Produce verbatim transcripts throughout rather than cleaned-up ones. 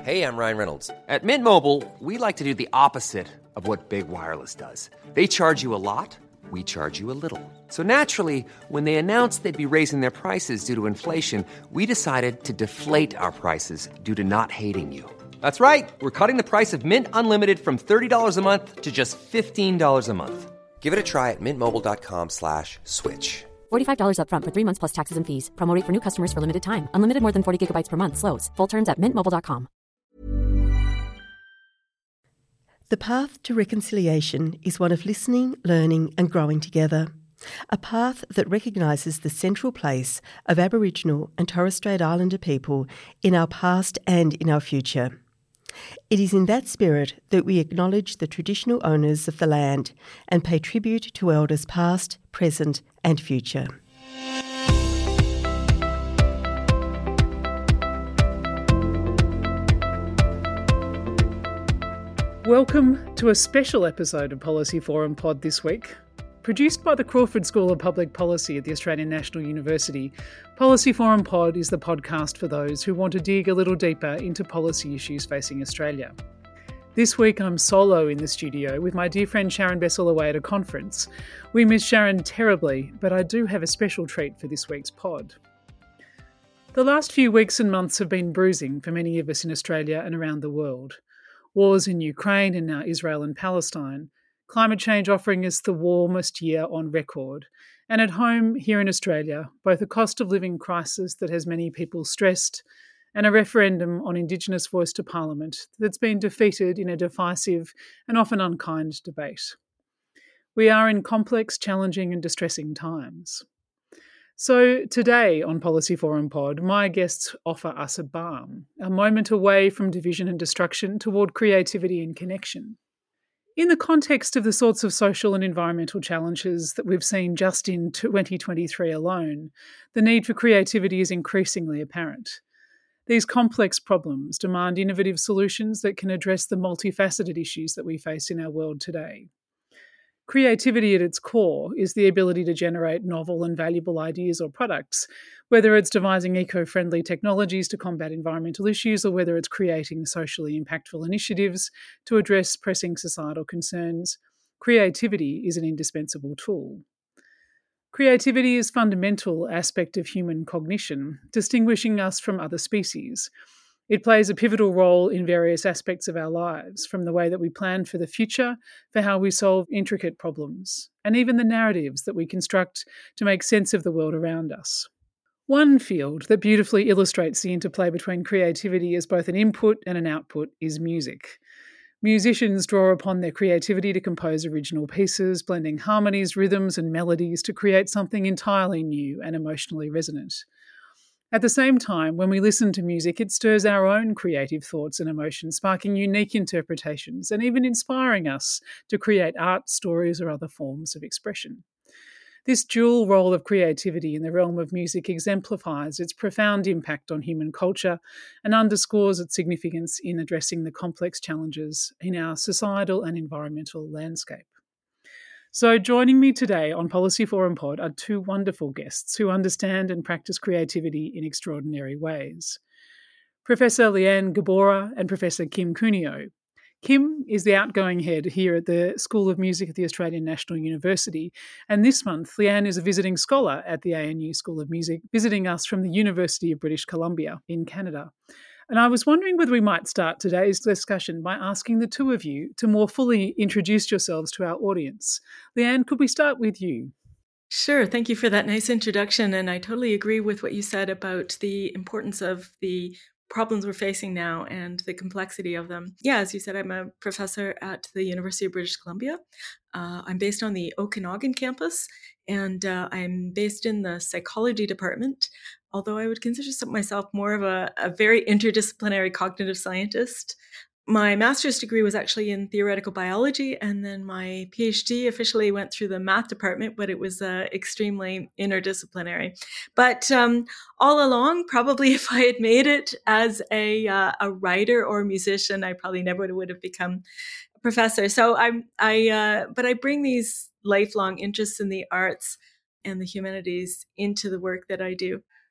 Hey, I'm Ryan Reynolds. At Mint Mobile, we like to do the opposite of what Big Wireless does. They charge you a lot, we charge you a little. So naturally, when they announced they'd be raising their prices due to inflation, we decided to deflate our prices due to not hating you. That's right. We're cutting the price of Mint Unlimited from thirty dollars a month to just fifteen dollars a month. Give it a try at mintmobile.com slash switch. forty-five dollars up front for three months plus taxes and fees. Promo rate for new customers for limited time. Unlimited more than forty gigabytes per month. Slows full terms at mint mobile dot com. The path to reconciliation is one of listening, learning and growing together. A path that recognises the central place of Aboriginal and Torres Strait Islander people in our past and in our future. It is in that spirit that we acknowledge the traditional owners of the land and pay tribute to elders past, present and future. Welcome to a special episode of Policy Forum Pod this week. Produced by the Crawford School of Public Policy at the Australian National University, Policy Forum Pod is the podcast for those who want to dig a little deeper into policy issues facing Australia. This week I'm solo in the studio with my dear friend Sharon Bessell away at a conference. We miss Sharon terribly, but I do have a special treat for this week's pod. The last few weeks and months have been bruising for many of us in Australia and around the world. Wars in Ukraine and now Israel and Palestine, climate change offering us the warmest year on record, and at home here in Australia, both a cost of living crisis that has many people stressed and a referendum on Indigenous voice to Parliament that's been defeated in a divisive and often unkind debate. We are in complex, challenging and distressing times. So today on Policy Forum Pod, my guests offer us a balm, a moment away from division and destruction toward creativity and connection. In the context of the sorts of social and environmental challenges that we've seen just in twenty twenty-three alone, the need for creativity is increasingly apparent. These complex problems demand innovative solutions that can address the multifaceted issues that we face in our world today. Creativity at its core is the ability to generate novel and valuable ideas or products, whether it's devising eco-friendly technologies to combat environmental issues or whether it's creating socially impactful initiatives to address pressing societal concerns. Creativity is an indispensable tool. Creativity is a fundamental aspect of human cognition, distinguishing us from other species. It plays a pivotal role in various aspects of our lives, from the way that we plan for the future, for how we solve intricate problems, and even the narratives that we construct to make sense of the world around us. One field that beautifully illustrates the interplay between creativity as both an input and an output is music. Musicians draw upon their creativity to compose original pieces, blending harmonies, rhythms, and melodies to create something entirely new and emotionally resonant. At the same time, when we listen to music, it stirs our own creative thoughts and emotions, sparking unique interpretations and even inspiring us to create art, stories, or other forms of expression. This dual role of creativity in the realm of music exemplifies its profound impact on human culture and underscores its significance in addressing the complex challenges in our societal and environmental landscape. So joining me today on Policy Forum Pod are two wonderful guests who understand and practice creativity in extraordinary ways. Professor Leanne Gabora and Professor Kim Cuneo. Kim is the outgoing head here at the School of Music at the Australian National University, and this month Leanne is a visiting scholar at the A N U School of Music, visiting us from the University of British Columbia in Canada. And I was wondering whether we might start today's discussion by asking the two of you to more fully introduce yourselves to our audience. Leanne, could we start with you? Sure. Thank you for that nice introduction. And I totally agree with what you said about the importance of the problems we're facing now and the complexity of them. Yeah, as you said, I'm a professor at the University of British Columbia. Uh, I'm based on the Okanagan campus, and uh, I'm based in the psychology department, although I would consider myself more of a, a very interdisciplinary cognitive scientist. My master's degree was actually in theoretical biology, and then my PhD officially went through the math department, but it was uh, extremely interdisciplinary. But um, all along, probably if I had made it as a uh, a writer or musician, I probably never would have become a professor. So I'm I uh, but I bring these lifelong interests in the arts and the humanities into the work that I do.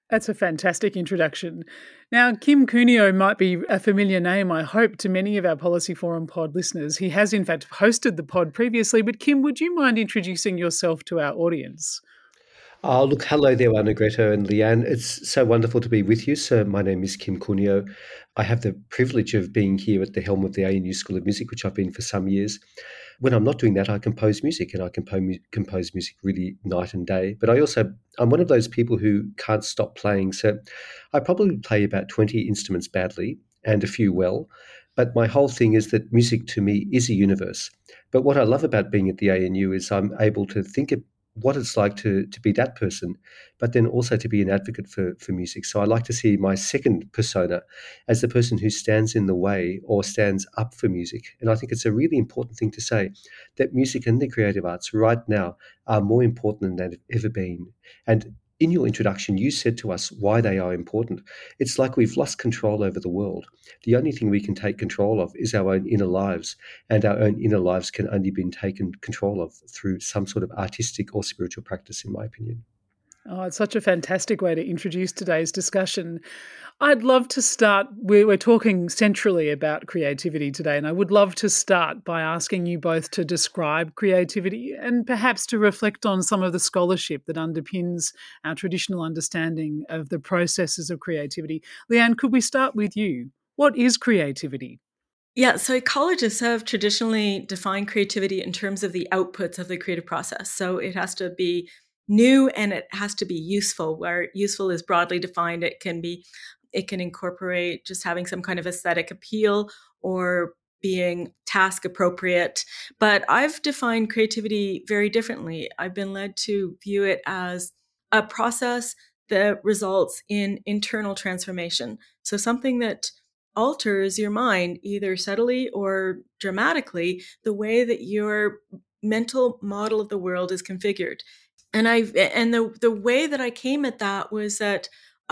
That's a fantastic introduction. Now, Kim Cunio might be a familiar name, I hope, to many of our Policy Forum pod listeners. He has, in fact, hosted the pod previously. But Kim, would you mind introducing yourself to our audience? Oh, look, hello there, Anna Greta and Leanne. It's so wonderful to be with you. So my name is Kim Cunio. I have the privilege of being here at the helm of the A N U School of Music, which I've been for some years. When I'm not doing that, I compose music, and I compose, compose music really night and day. But I also, I'm one of those people who can't stop playing. So I probably play about twenty instruments badly and a few well. But my whole thing is that music to me is a universe. But what I love about being at the A N U is I'm able to think of what it's like to to be that person, but then also to be an advocate for, for music. So I like to see my second persona as the person who stands in the way or stands up for music. And I think it's a really important thing to say, that music and the creative arts right now are more important than they've ever been. And in your introduction, you said to us why they are important. It's like we've lost control over the world. The only thing we can take control of is our own inner lives, and our own inner lives can only be taken control of through some sort of artistic or spiritual practice, in my opinion. Oh, it's such a fantastic way to introduce today's discussion. I'd love to start, we're, we're talking centrally about creativity today, and I would love to start by asking you both to describe creativity and perhaps to reflect on some of the scholarship that underpins our traditional understanding of the processes of creativity. Leanne, could we start with you? What is creativity? Yeah, psychologists have traditionally defined creativity in terms of the outputs of the creative process. So it has to be new and it has to be useful, where useful is broadly defined. It can be, it can incorporate just having some kind of aesthetic appeal or being task appropriate. But I've defined creativity very differently. I've been led to view it as a process that results in internal transformation. So something that alters your mind either subtly or dramatically, the way that your mental model of the world is configured. And I and the the way that I came at that was that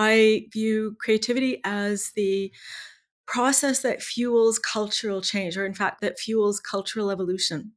I view creativity as the process that fuels cultural change, or in fact, that fuels cultural evolution.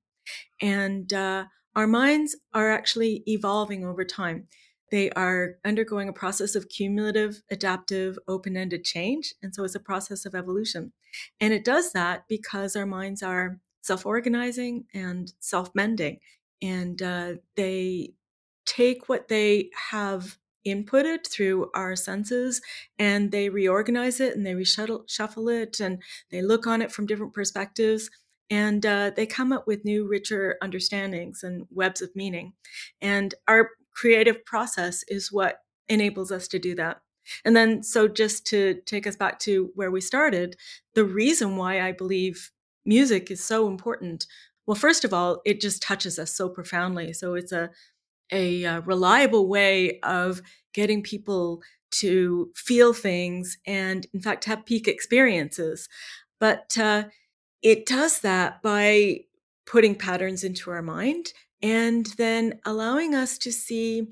And uh, our minds are actually evolving over time. They are undergoing a process of cumulative, adaptive, open-ended change. And so it's a process of evolution. And it does that because our minds are self-organizing and self-mending. And uh, they take what they have inputted through our senses and they reorganize it and they reshuffle shuffle it and they look on it from different perspectives. And uh, they come up with new, richer understandings and webs of meaning. And our creative process is what enables us to do that. And then, so just to take us back to where we started, the reason why I believe music is so important, well, first of all, it just touches us so profoundly. So it's a, a, a reliable way of getting people to feel things and, in fact, have peak experiences. But uh, it does that by putting patterns into our mind and then allowing us to see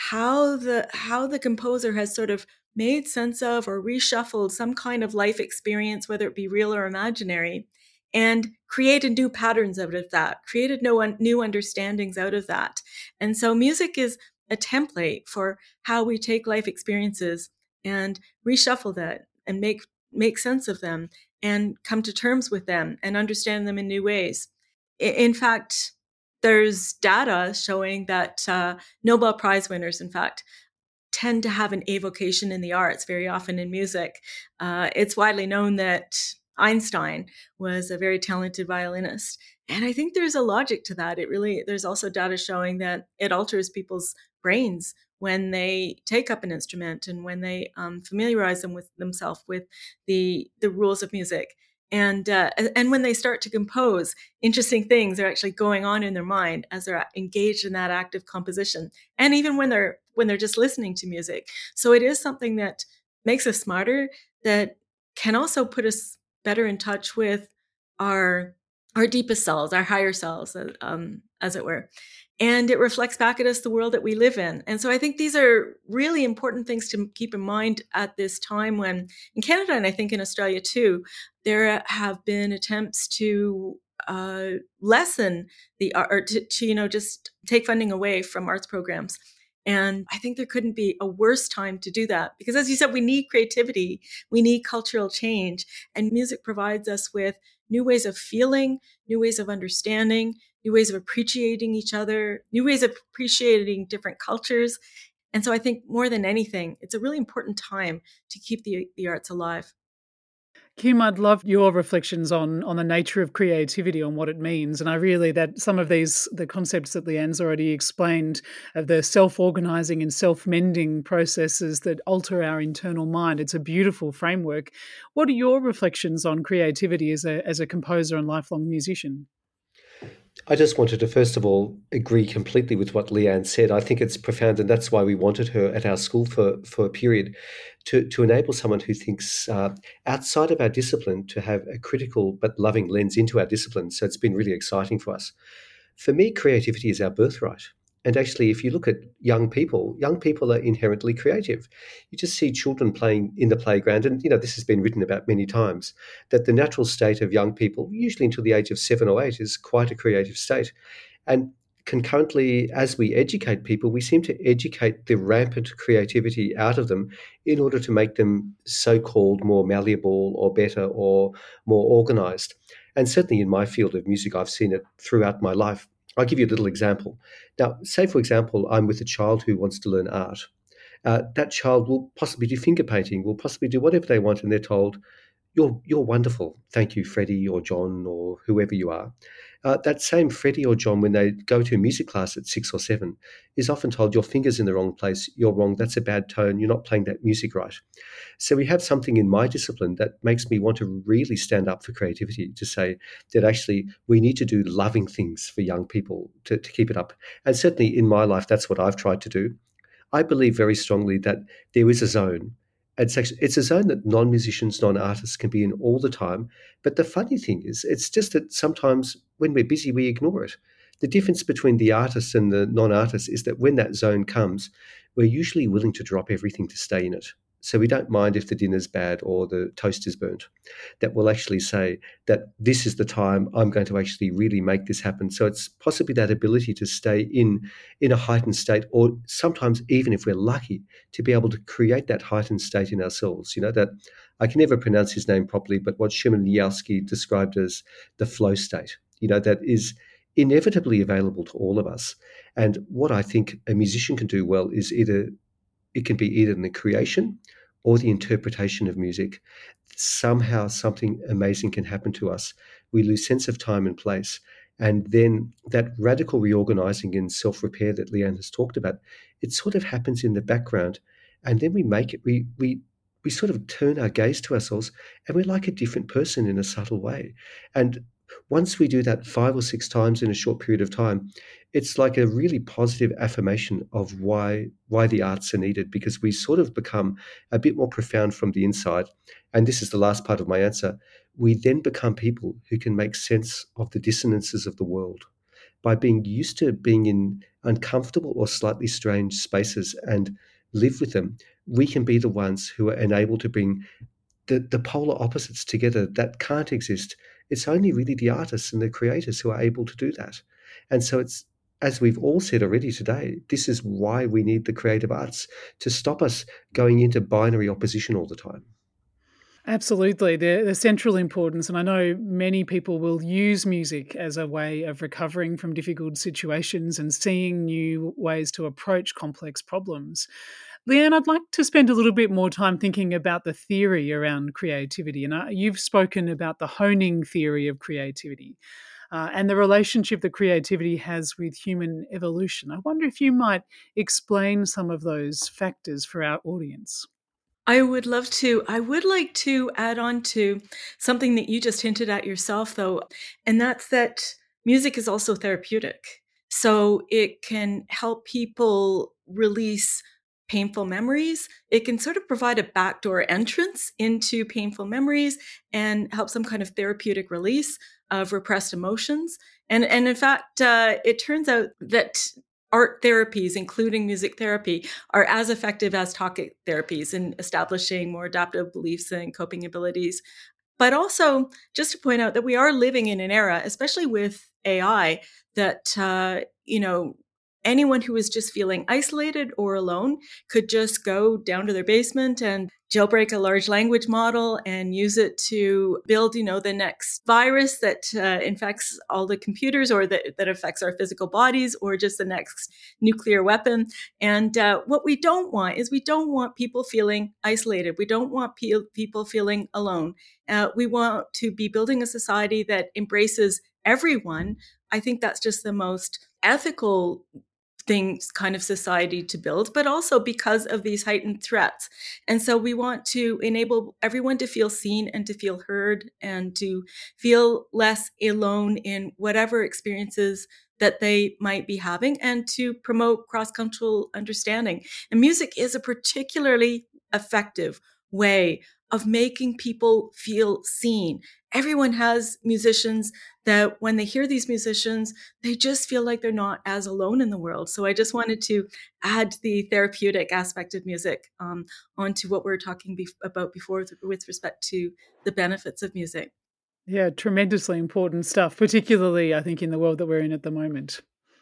how the how the composer has sort of made sense of or reshuffled some kind of life experience, whether it be real or imaginary, and created new patterns out of that, created no un- new understandings out of that. And so music is a template for how we take life experiences and reshuffle that and make make sense of them and come to terms with them and understand them in new ways. In fact, there's data showing that uh, Nobel Prize winners, in fact, tend to have an avocation in the arts, very often in music. Uh, it's widely known that Einstein was a very talented violinist. And I think there's a logic to that. It really, there's also data showing that it alters people's brains when they take up an instrument and when they um, familiarize them with themselves with the the rules of music. And uh, and when they start to compose, interesting things are actually going on in their mind as they're engaged in that act of composition. And even when they're when they're just listening to music. So it is something that makes us smarter, that can also put us better in touch with our our deepest selves, our higher selves, um, as it were. And it reflects back at us the world that we live in. And so I think these are really important things to keep in mind at this time when, in Canada, and I think in Australia too, there have been attempts to uh, lessen the art, or to, to, you know, just take funding away from arts programs. And I think there couldn't be a worse time to do that because, as you said, we need creativity, we need cultural change, and music provides us with new ways of feeling, new ways of understanding, new ways of appreciating each other, new ways of appreciating different cultures. And so I think more than anything, it's a really important time to keep the, the arts alive. Kim, I'd love your reflections on on the nature of creativity, on what it means. And I really, that some of these, the concepts that Leanne's already explained of the self-organizing and self-mending processes that alter our internal mind, it's a beautiful framework. What are your reflections on creativity as a as a composer and lifelong musician? I just wanted to, first of all, agree completely with what Leanne said. I think it's profound, and that's why we wanted her at our school for, for a period, to, to enable someone who thinks uh, outside of our discipline to have a critical but loving lens into our discipline. So it's been really exciting for us. For me, creativity is our birthright. And actually, if you look at young people, young people are inherently creative. You just see children playing in the playground, and you know this has been written about many times, that the natural state of young people, usually until the age of seven or eight, is quite a creative state. And concurrently, as we educate people, we seem to educate the rampant creativity out of them in order to make them so-called more malleable or better or more organized. And certainly in my field of music, I've seen it throughout my life. I'll give you a little example. Now, say, for example, I'm with a child who wants to learn art. Uh, that child will possibly do finger painting, will possibly do whatever they want, and they're told, you're, you're wonderful. Thank you, Freddie or John or whoever you are. Uh, that same Freddie or John, when they go to a music class at six or seven, is often told, your finger's in the wrong place, you're wrong, that's a bad tone, you're not playing that music right. So we have something in my discipline that makes me want to really stand up for creativity, to say that actually we need to do loving things for young people to, to keep it up. And certainly in my life, that's what I've tried to do. I believe very strongly that there is a zone. It's actually, it's a zone that non-musicians, non-artists can be in all the time. But the funny thing is, it's just that sometimes when we're busy, we ignore it. The difference between the artists and the non-artists is that when that zone comes, we're usually willing to drop everything to stay in it. So we don't mind if the dinner's bad or the toast is burnt. That will actually say that this is the time I'm going to actually really make this happen. So it's possibly that ability to stay in, in a heightened state, or sometimes even if we're lucky, to be able to create that heightened state in ourselves. You know, that I can never pronounce his name properly, but what Shimonoyevsky described as the flow state, you know, that is inevitably available to all of us. And what I think a musician can do well is either it can be either in the creation or the interpretation of music. Somehow something amazing can happen to us. We lose sense of time and place. And then that radical reorganizing and self-repair that Leanne has talked about, it sort of happens in the background. And then we make it, we we we sort of turn our gaze to ourselves and we're like a different person in a subtle way. And once we do that five or six times in a short period of time, it's like a really positive affirmation of why why the arts are needed, because we sort of become a bit more profound from the inside. And this is the last part of my answer. We then become people who can make sense of the dissonances of the world. By being used to being in uncomfortable or slightly strange spaces and live with them, we can be the ones who are enabled to bring the, the polar opposites together that can't exist. It's only really the artists and the creators who are able to do that. And so it's, as we've all said already today, this is why we need the creative arts, to stop us going into binary opposition all the time. Absolutely. The, the central importance, and I know many people will use music as a way of recovering from difficult situations and seeing new ways to approach complex problems. Leanne, I'd like to spend a little bit more time thinking about the theory around creativity. And uh, you've spoken about the honing theory of creativity uh, and the relationship that creativity has with human evolution. I wonder if you might explain some of those factors for our audience. I would love to. I would like to add on to something that you just hinted at yourself, though, and that's that music is also therapeutic. So it can help people release painful memories. It can sort of provide a backdoor entrance into painful memories and help some kind of therapeutic release of repressed emotions. And, and in fact, uh, it turns out that art therapies, including music therapy, are as effective as talk therapies in establishing more adaptive beliefs and coping abilities. But also, just to point out that we are living in an era, especially with A I, that, uh, you know, anyone who was just feeling isolated or alone could just go down to their basement and jailbreak a large language model and use it to build, you know, the next virus that uh, infects all the computers, or that, that affects our physical bodies, or just the next nuclear weapon. And uh, what we don't want is we don't want people feeling isolated. We don't want pe- people feeling alone. Uh, we want to be building a society that embraces everyone. I think that's just the most ethical things kind of society to build, but also because of these heightened threats. And so we want to enable everyone to feel seen and to feel heard and to feel less alone in whatever experiences that they might be having, and to promote cross-cultural understanding. And music is a particularly effective way of making people feel seen. Everyone has musicians that when they hear these musicians, they just feel like they're not as alone in the world. So I just wanted to add the therapeutic aspect of music um, onto what we were talking be- about before with, with respect to the benefits of music. Yeah, tremendously important stuff, particularly, I think, in the world that we're in at the moment.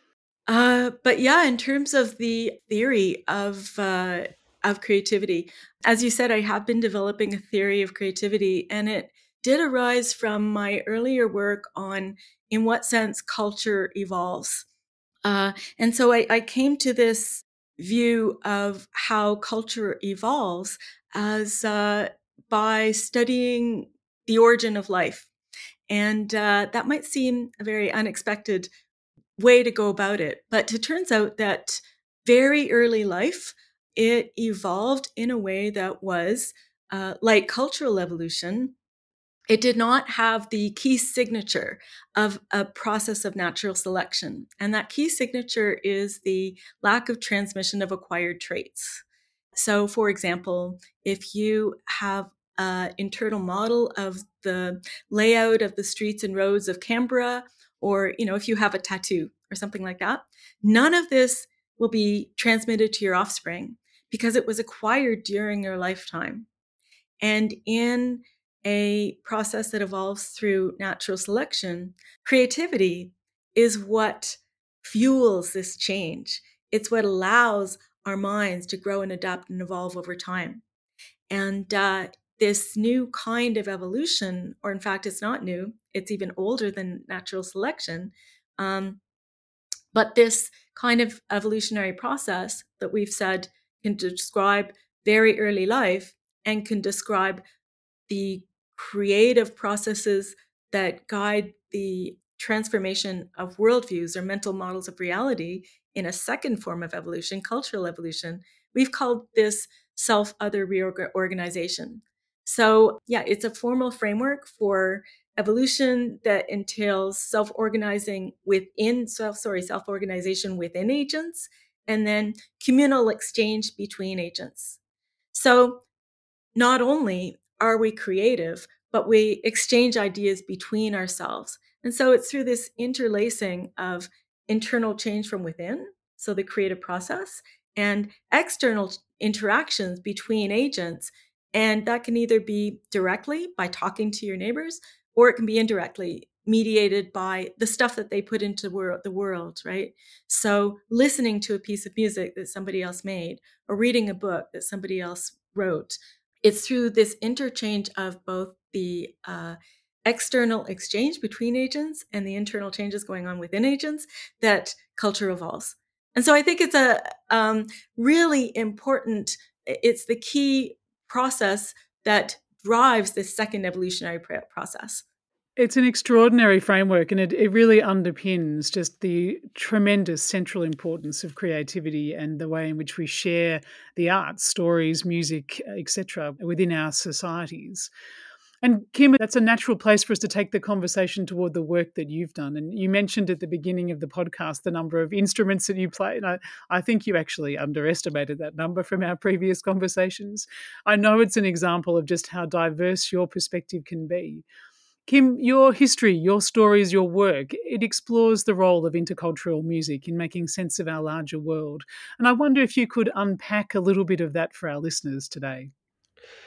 Uh, but yeah, in terms of the theory of uh, of creativity, as you said, I have been developing a theory of creativity, and it did arise from my earlier work on in what sense culture evolves. Uh, and so I, I came to this view of how culture evolves as uh, by studying the origin of life. And uh, that might seem a very unexpected way to go about it. But it turns out that very early life, it evolved in a way that was uh, like cultural evolution. It did not have the key signature of a process of natural selection. And that key signature is the lack of transmission of acquired traits. So, for example, if you have an internal model of the layout of the streets and roads of Canberra, or, you know, if you have a tattoo or something like that, none of this will be transmitted to your offspring because it was acquired during your lifetime. And in a process that evolves through natural selection, creativity is what fuels this change. It's what allows our minds to grow and adapt and evolve over time. And uh, this new kind of evolution, or in fact, it's not new, it's even older than natural selection. Um, but this kind of evolutionary process that we've said can describe very early life and can describe the creative processes that guide the transformation of worldviews or mental models of reality in a second form of evolution, cultural evolution. We've called this self-other reorganization. So yeah, it's a formal framework for evolution that entails self-organizing within self, sorry, self-organization within agents, and then communal exchange between agents. So not only are we creative, but we exchange ideas between ourselves. And so it's through this interlacing of internal change from within, so the creative process, and external interactions between agents. And that can either be directly by talking to your neighbors, or it can be indirectly mediated by the stuff that they put into the world, right? So listening to a piece of music that somebody else made, or reading a book that somebody else wrote. It's through this interchange of both the uh, external exchange between agents and the internal changes going on within agents that culture evolves. And so I think it's a um, really important, it's the key process that drives this second evolutionary process. It's an extraordinary framework, and it, it really underpins just the tremendous central importance of creativity and the way in which we share the arts, stories, music, et cetera, within our societies. And Kim, that's a natural place for us to take the conversation toward the work that you've done. And you mentioned at the beginning of the podcast the number of instruments that you play. And I, I think you actually underestimated that number from our previous conversations. I know it's an example of just how diverse your perspective can be. Kim, your history, your stories, your work, it explores the role of intercultural music in making sense of our larger world. And I wonder if you could unpack a little bit of that for our listeners today.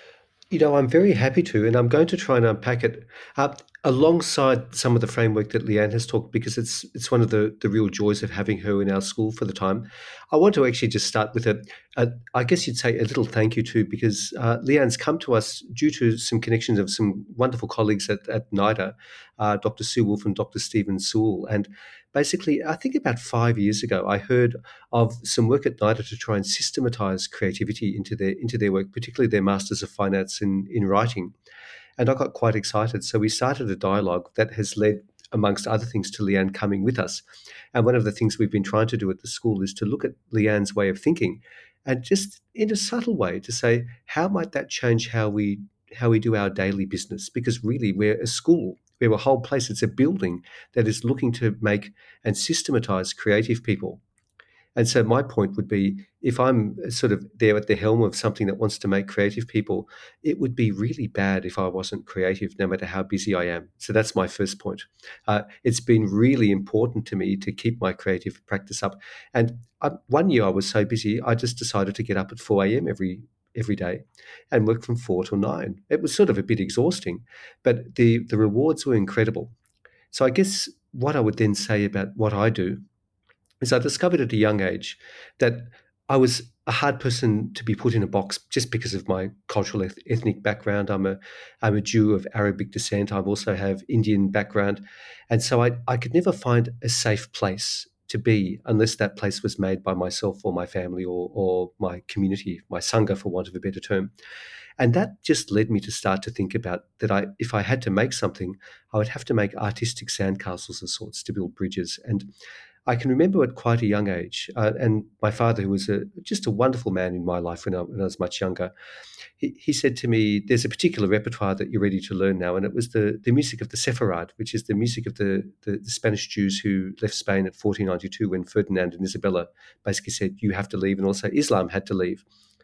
You know, I'm very happy to, and I'm going to try and unpack it uh, alongside some of the framework that Leanne has talked, because it's it's one of the, the real joys of having her in our school for the time. I want to actually just start with a, a I guess you'd say, a little thank you too, because uh, Leanne's come to us due to some connections of some wonderful colleagues at, at NIDA, uh, Doctor Sue Wolf and Doctor Stephen Sewell. And basically, I think about five years ago, I heard of some work at NIDA to try and systematize creativity into their into their work, particularly their Masters of Finance in, in writing. And I got quite excited. So we started a dialogue that has led, amongst other things, to Leanne coming with us. And one of the things we've been trying to do at the school is to look at Leanne's way of thinking and just in a subtle way to say, how might that change how we how we do our daily business? Because really, we're a school. We're a whole place. It's a building that is looking to make and systematize creative people. And so my point would be, if I'm sort of there at the helm of something that wants to make creative people, it would be really bad if I wasn't creative, no matter how busy I am. So that's my first point. Uh, it's been really important to me to keep my creative practice up. And I, one year I was so busy, I just decided to get up at four a.m. every every day and work from four till nine. It was sort of a bit exhausting, but the the rewards were incredible. So I guess what I would then say about what I do is I discovered at a young age that I was a hard person to be put in a box just because of my cultural eth- ethnic background. I'm a I'm a Jew of Arabic descent. I also have Indian background. And so I, I could never find a safe place to be unless that place was made by myself or my family or, or my community, my Sangha, for want of a better term. And that just led me to start to think about that I, if I had to make something, I would have to make artistic sandcastles of sorts to build bridges. And I can remember at quite a young age, uh, and my father, who was a, just a wonderful man in my life when I, when I was much younger, he, he said to me, there's a particular repertoire that you're ready to learn now, and it was the, the music of the Sepharad, which is the music of the, the, the Spanish Jews who left Spain at fourteen ninety-two when Ferdinand and Isabella basically said, you have to leave, and also Islam had to leave.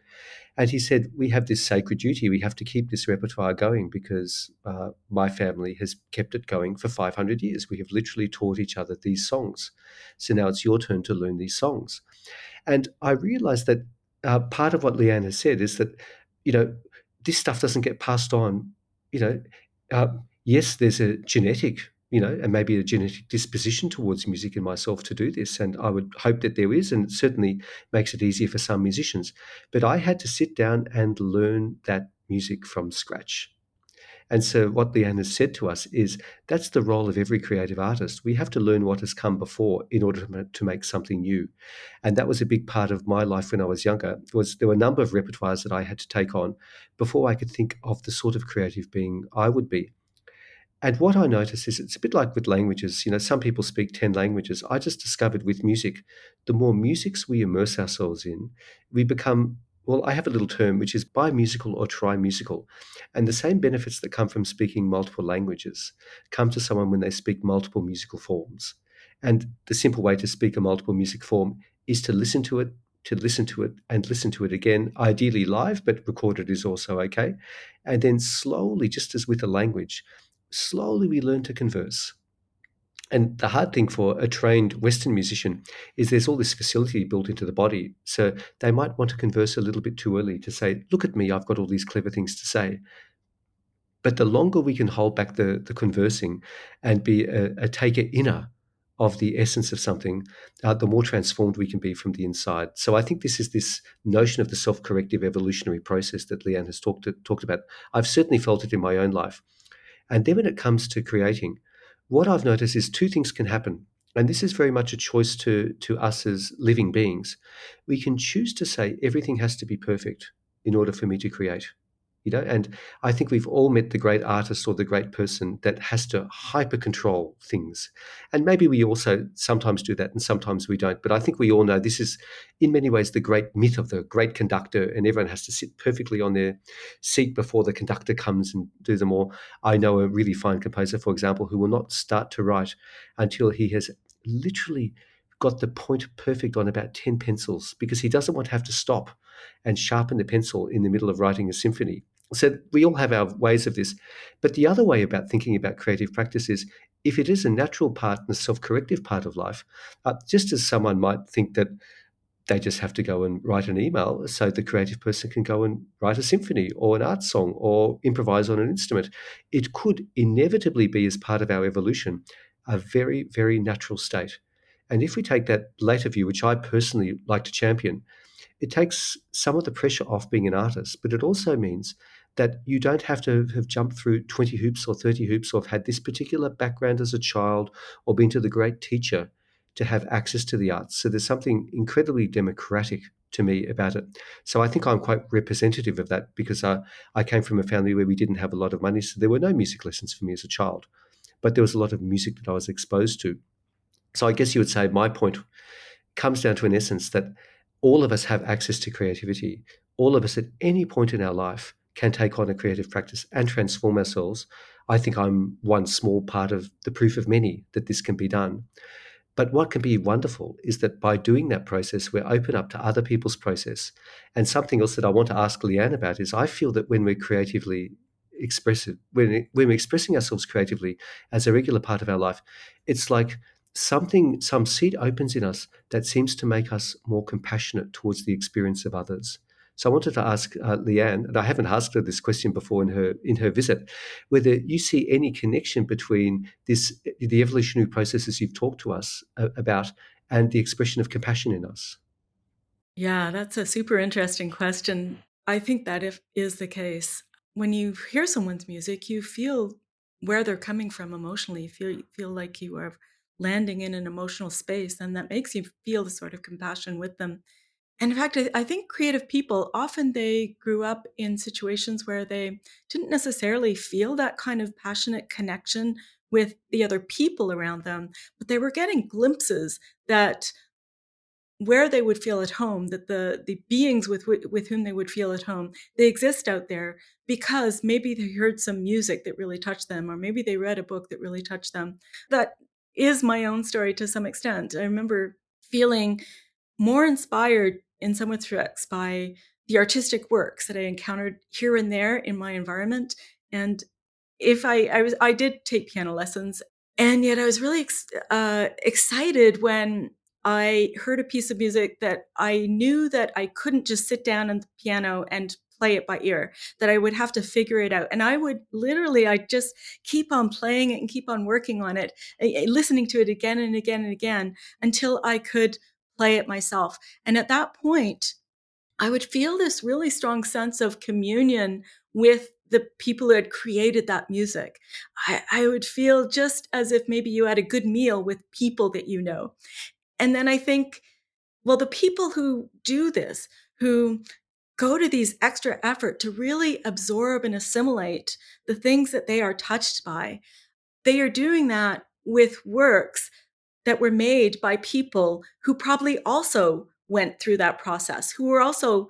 And he said, we have this sacred duty. We have to keep this repertoire going because uh, my family has kept it going for five hundred years. We have literally taught each other these songs. So now it's your turn to learn these songs. And I realized that uh, part of what Leanne has said is that, you know, this stuff doesn't get passed on. You know, uh, yes, there's a genetic you know, and maybe a genetic disposition towards music in myself to do this. And I would hope that there is, and it certainly makes it easier for some musicians. But I had to sit down and learn that music from scratch. And so what Leanne has said to us is that's the role of every creative artist. We have to learn what has come before in order to make something new. And that was a big part of my life when I was younger. Was there were a number of repertoires that I had to take on before I could think of the sort of creative being I would be. And what I notice is it's a bit like with languages. You know, some people speak ten languages. I just discovered with music, the more musics we immerse ourselves in, we become, well, I have a little term, which is bimusical or trimusical. And the same benefits that come from speaking multiple languages come to someone when they speak multiple musical forms. And the simple way to speak a multiple music form is to listen to it, to listen to it and listen to it again, ideally live, but recorded is also okay. And then slowly, just as with a language, slowly we learn to converse. And the hard thing for a trained Western musician is there's all this facility built into the body. So they might want to converse a little bit too early to say, look at me, I've got all these clever things to say. But the longer we can hold back the, the conversing and be a, a taker inner of the essence of something, uh, the more transformed we can be from the inside. So I think this is this notion of the self-corrective evolutionary process that Leanne has talked, to, talked about. I've certainly felt it in my own life. And then when it comes to creating, what I've noticed is two things can happen. And this is very much a choice to, to us as living beings. We can choose to say everything has to be perfect in order for me to create. You know, and I think we've all met the great artist or the great person that has to hyper control things. And maybe we also sometimes do that and sometimes we don't. But I think we all know this is in many ways the great myth of the great conductor, and everyone has to sit perfectly on their seat before the conductor comes and do them all. I know a really fine composer, for example, who will not start to write until he has literally got the point perfect on about ten pencils, because he doesn't want to have to stop and sharpen the pencil in the middle of writing a symphony. So we all have our ways of this. But the other way about thinking about creative practice is if it is a natural part and a self-corrective part of life, uh, just as someone might think that They just have to go and write an email so the creative person can go and write a symphony or an art song or improvise on an instrument. It could inevitably be, as part of our evolution, a very, very natural state. And if we take that later view, which I personally like to champion, it takes some of the pressure off being an artist, but it also means that you don't have to have jumped through twenty hoops or thirty hoops or have had this particular background as a child or been to the great teacher to have access to the arts. So there's something incredibly democratic to me about it. So I think I'm quite representative of that because I, I came from a family where we didn't have a lot of money, so there were no music lessons for me as a child, but there was a lot of music that I was exposed to. So I guess you would say my point comes down to an essence that all of us have access to creativity. All of us at any point in our life can take on a creative practice and transform ourselves. I think I'm one small part of the proof of many that this can be done. But what can be wonderful is that by doing that process, we're open up to other people's process. And something else that I want to ask Leanne about is I feel that when we're creatively expressive, when, when we're expressing ourselves creatively as a regular part of our life, it's like something, some seed opens in us that seems to make us more compassionate towards the experience of others. So I wanted to ask uh, Leanne, and I haven't asked her this question before in her in her visit, whether you see any connection between this, the evolutionary processes you've talked to us uh, about, and the expression of compassion in us. Yeah, that's a super interesting question. I think that if is the case. When you hear someone's music, you feel where they're coming from emotionally. You feel feel like you are landing in an emotional space, and that makes you feel the sort of compassion with them. And in fact, I, I think creative people, often they grew up in situations where they didn't necessarily feel that kind of passionate connection with the other people around them, but they were getting glimpses that where they would feel at home, that the the beings with with whom they would feel at home, they exist out there because maybe they heard some music that really touched them, or maybe they read a book that really touched them. That is my own story to some extent. I remember feeling more inspired in some respects by the artistic works that I encountered here and there in my environment. And if I, I was, I did take piano lessons, and yet I was really ex- uh, excited when I heard a piece of music that I knew that I couldn't just sit down on the piano and play it by ear, that I would have to figure it out. And I would literally, I just keep on playing it and keep on working on it, listening to it again and again and again until I could play it myself. And at that point, I would feel this really strong sense of communion with the people who had created that music. I, I would feel just as if maybe you had a good meal with people that you know. And then I think, well, the people who do this, who go to these extra effort to really absorb and assimilate the things that they are touched by, they are doing that with works that were made by people who probably also went through that process, who were also,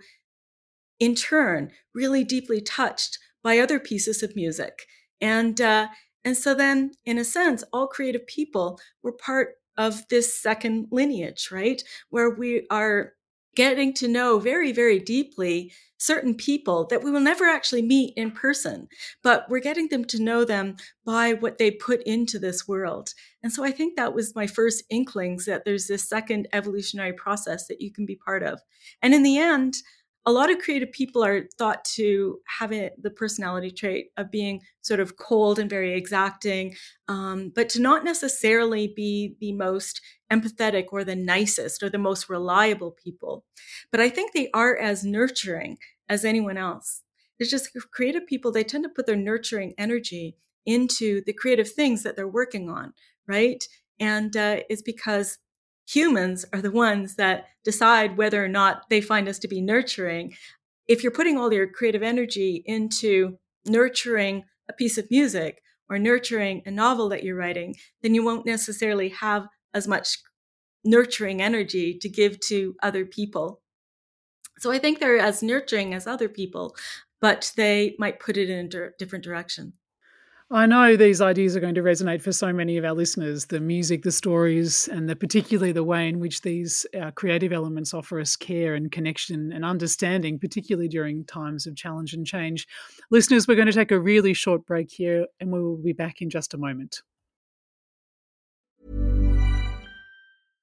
in turn, really deeply touched by other pieces of music. And, uh, and so then, in a sense, all creative people were part of this second lineage, right? Where we are getting to know very, very deeply certain people that we will never actually meet in person, but we're getting them to know them by what they put into this world. And so I think that was my first inklings that there's this second evolutionary process that you can be part of. And in the end, a lot of creative people are thought to have it, the personality trait of being sort of cold and very exacting, um, but to not necessarily be the most empathetic or the nicest or the most reliable people. But I think they are as nurturing as anyone else. It's just creative people, they tend to put their nurturing energy into the creative things that they're working on, right? And uh, it's because humans are the ones that decide whether or not they find us to be nurturing. If you're putting all your creative energy into nurturing a piece of music or nurturing a novel that you're writing, then you won't necessarily have as much nurturing energy to give to other people. So I think they're as nurturing as other people, but they might put it in a different direction. I know these ideas are going to resonate for so many of our listeners, the music, the stories, and the, particularly the way in which these uh, creative elements offer us care and connection and understanding, particularly during times of challenge and change. Listeners, we're going to take a really short break here, and we will be back in just a moment.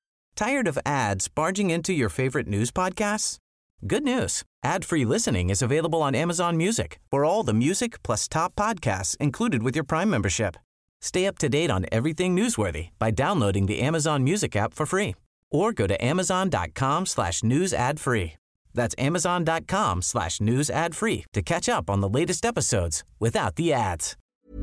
Tired of ads barging into your favorite news podcasts? Good news. Ad-free listening is available on Amazon Music for all the music plus top podcasts included with your Prime membership. Stay up to date on everything newsworthy by downloading the Amazon Music app for free or go to amazon.com slash news ad free. That's amazon.com slash news ad free to catch up on the latest episodes without the ads.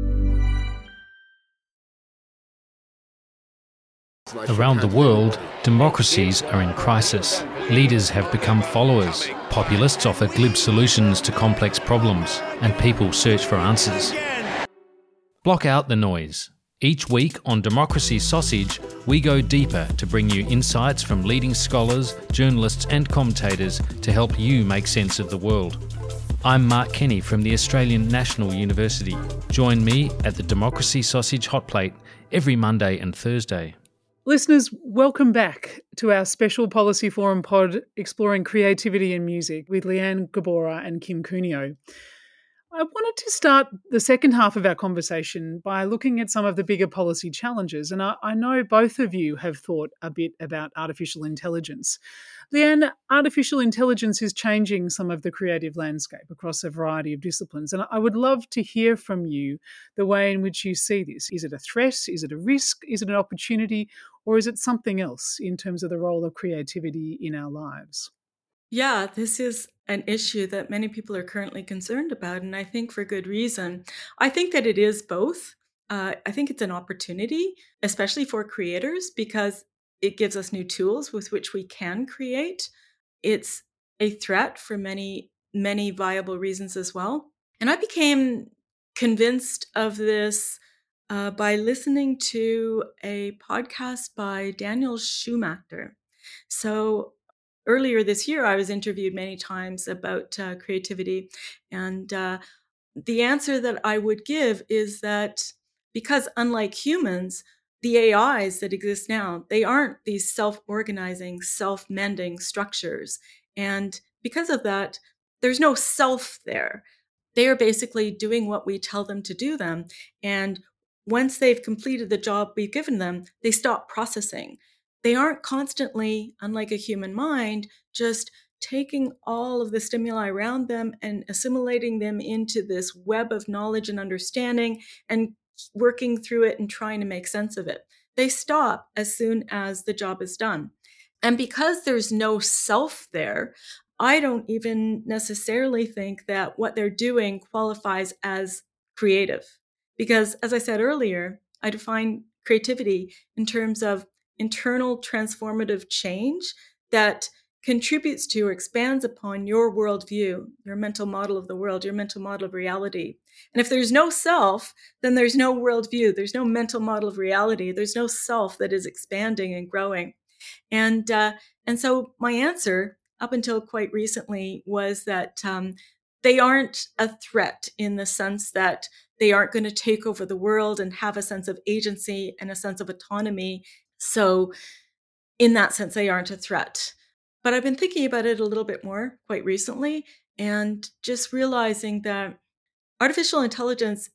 Around the world, democracies are in crisis. Leaders have become followers. Populists offer glib solutions to complex problems, and people search for answers. Block out the noise. Each week on Democracy Sausage, we go deeper to bring you insights from leading scholars, journalists and commentators to help you make sense of the world. I'm Mark Kenny from the Australian National University. Join me at the Democracy Sausage Hot Plate every Monday and Thursday. Listeners, welcome back to our special Policy Forum pod exploring creativity in music with Leanne Gabora and Kim Cuneo. I wanted to start the second half of our conversation by looking at some of the bigger policy challenges, and I, I know both of you have thought a bit about artificial intelligence. Leanne, artificial intelligence is changing some of the creative landscape across a variety of disciplines, and I would love to hear from you the way in which you see this. Is it a threat? Is it a risk? Is it an opportunity? Or is it something else in terms of the role of creativity in our lives? Yeah, this is an issue that many people are currently concerned about, and I think for good reason. I think that it is both. Uh, I think it's an opportunity, especially for creators, because it gives us new tools with which we can create. It's a threat for many, many viable reasons as well. And I became convinced of this uh, by listening to a podcast by Daniel Schumacher. So earlier this year, I was interviewed many times about uh, creativity. And uh, the answer that I would give is that because unlike humans, the A Is that exist now, they aren't these self-organizing, self-mending structures. And because of that, there's no self there. They are basically doing what we tell them to do them. And once they've completed the job we've given them, they stop processing. They aren't constantly, unlike a human mind, just taking all of the stimuli around them and assimilating them into this web of knowledge and understanding and working through it and trying to make sense of it. They stop as soon as the job is done. And because there's no self there, I don't even necessarily think that what they're doing qualifies as creative. Because as I said earlier, I define creativity in terms of internal transformative change that contributes to or expands upon your worldview, your mental model of the world, your mental model of reality. And if there's no self, then there's no worldview, there's no mental model of reality, there's no self that is expanding and growing. And uh, and so my answer, up until quite recently, was that um, they aren't a threat in the sense that they aren't going to take over the world and have a sense of agency and a sense of autonomy. So in that sense, they aren't a threat. But I've been thinking about it a little bit more quite recently and just realizing that artificial intelligence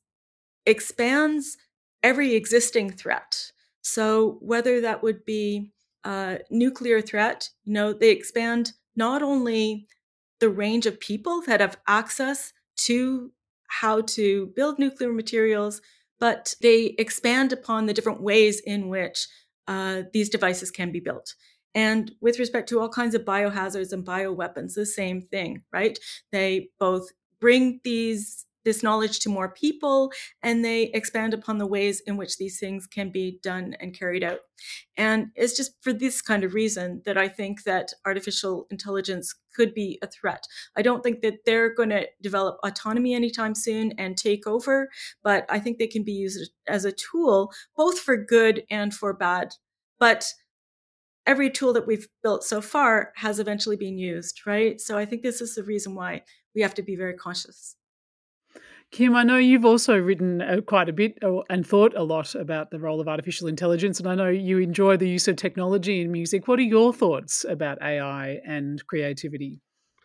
expands every existing threat. So whether that would be a nuclear threat, you know, they expand not only the range of people that have access to how to build nuclear materials, but they expand upon the different ways in which uh, these devices can be built. And with respect to all kinds of biohazards and bioweapons, the same thing, right? They both bring these this knowledge to more people, and they expand upon the ways in which these things can be done and carried out. And it's just for this kind of reason that I think that artificial intelligence could be a threat. I don't think that they're going to develop autonomy anytime soon and take over, but I think they can be used as a tool, both for good and for bad. But every tool that we've built so far has eventually been used, right? So I think this is the reason why we have to be very cautious. Kim, I know you've also written uh, quite a bit uh, and thought a lot about the role of artificial intelligence, and I know you enjoy the use of technology in music. What are your thoughts about A I and creativity?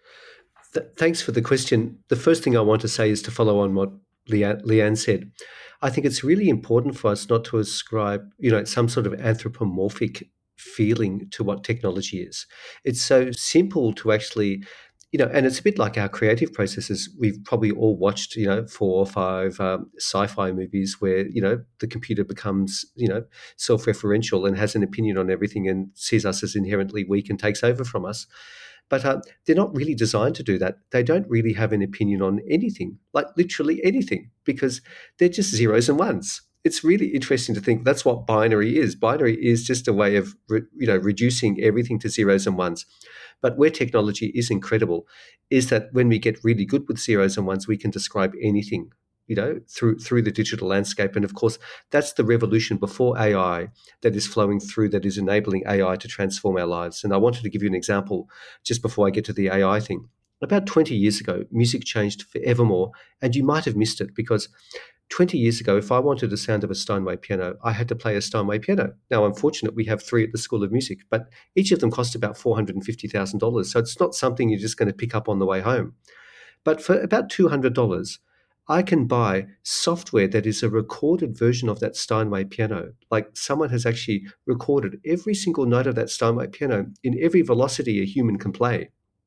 Th- thanks for the question. The first thing I want to say is to follow on what Leanne, Leanne said. I think it's really important for us not to ascribe, you know, some sort of anthropomorphic feeling to what technology is. It's so simple to actually, you know, and it's a bit like our creative processes. We've probably all watched, you know, four or five um, sci-fi movies where, you know, the computer becomes, you know, self-referential and has an opinion on everything and sees us as inherently weak and takes over from us. But uh, they're not really designed to do that. They don't really have an opinion on anything, like literally anything, because they're just zeros and ones. It's really interesting to think that's what binary is. Binary is just a way of, re, you know, reducing everything to zeros and ones. But where technology is incredible is that when we get really good with zeros and ones, we can describe anything, you know, through through the digital landscape. And of course, that's the revolution before A I that is flowing through, that is enabling A I to transform our lives. And I wanted to give you an example just before I get to the A I thing. About twenty years ago, music changed forevermore, and you might have missed it because twenty years ago, if I wanted the sound of a Steinway piano, I had to play a Steinway piano. Now, I'm fortunate we have three at the School of Music, but each of them cost about four hundred fifty thousand dollars. So it's not something you're just going to pick up on the way home. But for about two hundred dollars, I can buy software that is a recorded version of that Steinway piano. Like someone has actually recorded every single note of that Steinway piano in every velocity a human can play.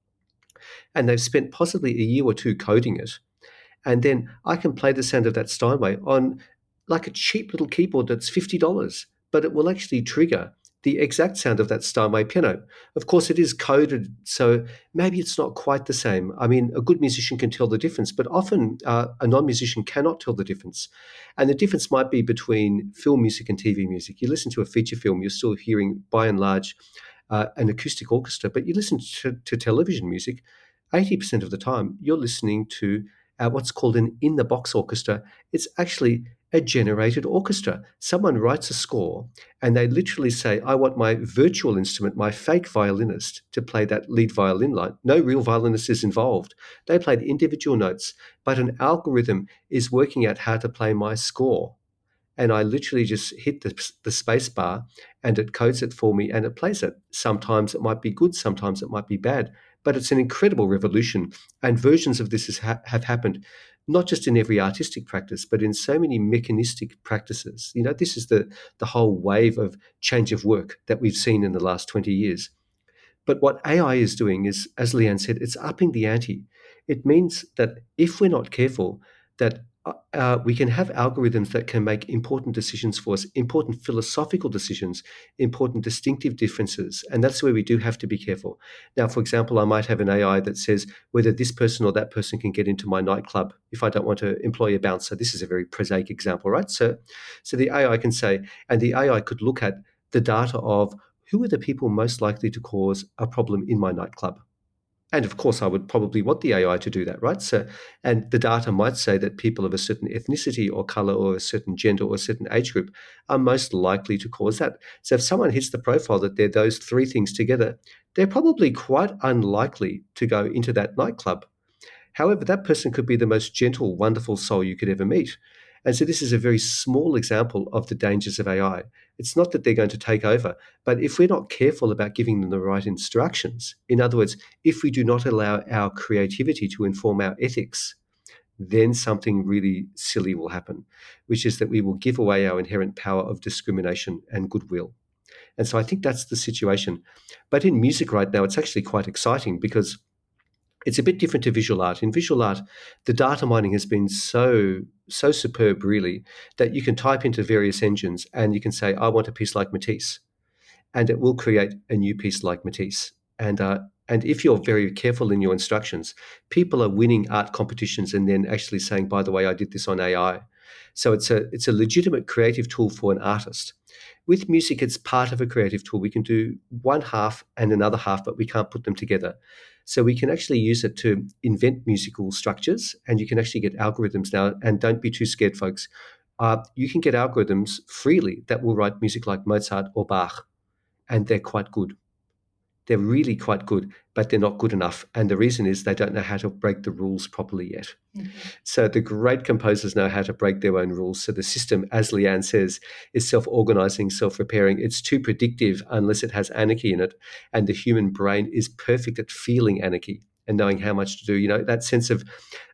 And they've spent possibly a year or two coding it. And then I can play the sound of that Steinway on like a cheap little keyboard that's fifty dollars, but it will actually trigger the exact sound of that Steinway piano. Of course, it is coded, so maybe it's not quite the same. I mean, a good musician can tell the difference, but often uh, a non-musician cannot tell the difference. And the difference might be between film music and T V music. You listen to a feature film, you're still hearing, by and large, uh, an acoustic orchestra, but you listen to, to television music, eighty percent of the time, you're listening to uh, what's called an in-the-box orchestra. It's actually a generated orchestra. Someone writes a score and they literally say, I want my virtual instrument, my fake violinist, to play that lead violin line. No real violinist is involved. They played individual notes, but an algorithm is working out how to play my score. And I literally just hit the, the space bar and it codes it for me and it plays it. Sometimes it might be good, sometimes it might be bad, but it's an incredible revolution. And versions of this is ha- have happened not just in every artistic practice, but in so many mechanistic practices. You know, this is the, the whole wave of change of work that we've seen in the last twenty years. But what A I is doing is, as Leanne said, it's upping the ante. It means that if we're not careful, that uh, we can have algorithms that can make important decisions for us, important philosophical decisions, important distinctive differences. And that's where we do have to be careful. Now, for example, I might have an A I that says whether this person or that person can get into my nightclub if I don't want to employ a bouncer. This is a very prosaic example, right? So, so the A I can say, and the A I could look at the data of who are the people most likely to cause a problem in my nightclub. And of course, I would probably want the A I to do that, right? So, and the data might say that people of a certain ethnicity or color or a certain gender or a certain age group are most likely to cause that. So if someone hits the profile that they're those three things together, they're probably quite unlikely to go into that nightclub. However, that person could be the most gentle, wonderful soul you could ever meet. And so this is a very small example of the dangers of A I. It's not that they're going to take over, but if we're not careful about giving them the right instructions, in other words, if we do not allow our creativity to inform our ethics, then something really silly will happen, which is that we will give away our inherent power of discrimination and goodwill. And so I think that's the situation. But in music right now, it's actually quite exciting because it's a bit different to visual art. In visual art, the data mining has been so, so superb, really, that you can type into various engines and you can say, I want a piece like Matisse. And it will create a new piece like Matisse. And uh, and if you're very careful in your instructions, people are winning art competitions and then actually saying, by the way, I did this on A I. So it's a it's a legitimate creative tool for an artist. With music, it's part of a creative tool. We can do one half and another half, but we can't put them together. So we can actually use it to invent musical structures, and you can actually get algorithms now. And don't be too scared, folks. Uh, you can get algorithms freely that will write music like Mozart or Bach, and they're quite good. They're really quite good, but they're not good enough. And the reason is they don't know how to break the rules properly yet. Mm-hmm. So the great composers know how to break their own rules. So the system, as Leanne says, is self-organizing, self-repairing. It's too predictive unless it has anarchy in it. And the human brain is perfect at feeling anarchy and knowing how much to do. You know, that sense of